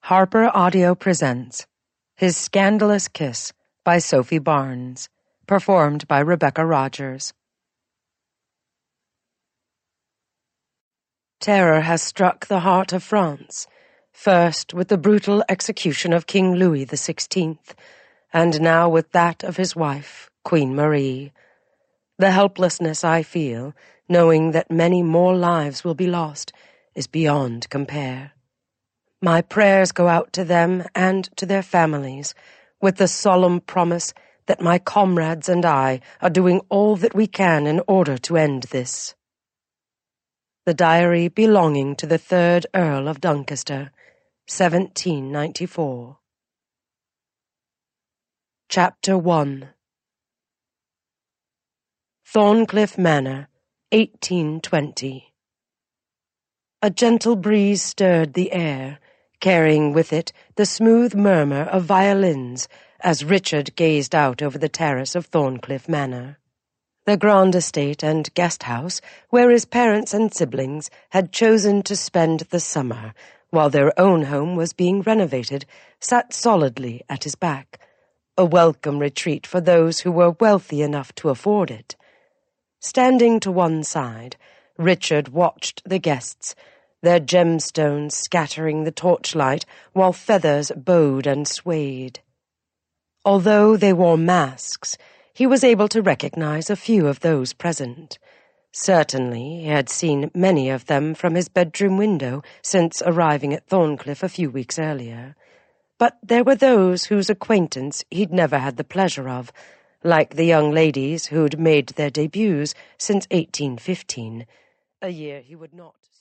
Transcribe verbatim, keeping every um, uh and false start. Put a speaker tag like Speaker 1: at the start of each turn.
Speaker 1: Harper Audio presents His Scandalous Kiss by Sophie Barnes, performed by Rebecca Rogers. Terror has struck the heart of France, first with the brutal execution of King Louis the Sixteenth, and now with that of his wife, Queen Marie. The helplessness I feel, knowing that many more lives will be lost, is beyond compare. My prayers go out to them and to their families, with the solemn promise that my comrades and I are doing all that we can in order to end this. The diary belonging to the third Earl of Doncaster, seventeen ninety-four. Chapter one. Thorncliffe Manor, eighteen twenty. A gentle breeze stirred the air, carrying with it the smooth murmur of violins as Richard gazed out over the terrace of Thorncliffe Manor. The grand estate and guest house where his parents and siblings had chosen to spend the summer, while their own home was being renovated, sat solidly at his back, a welcome retreat for those who were wealthy enough to afford it. Standing to one side, Richard watched the guests, their gemstones scattering the torchlight while feathers bowed and swayed. Although they wore masks, he was able to recognize a few of those present. Certainly he had seen many of them from his bedroom window since arriving at Thorncliffe a few weeks earlier. But there were those whose acquaintance he'd never had the pleasure of, like the young ladies who'd made their debuts since eighteen fifteen, a year he would not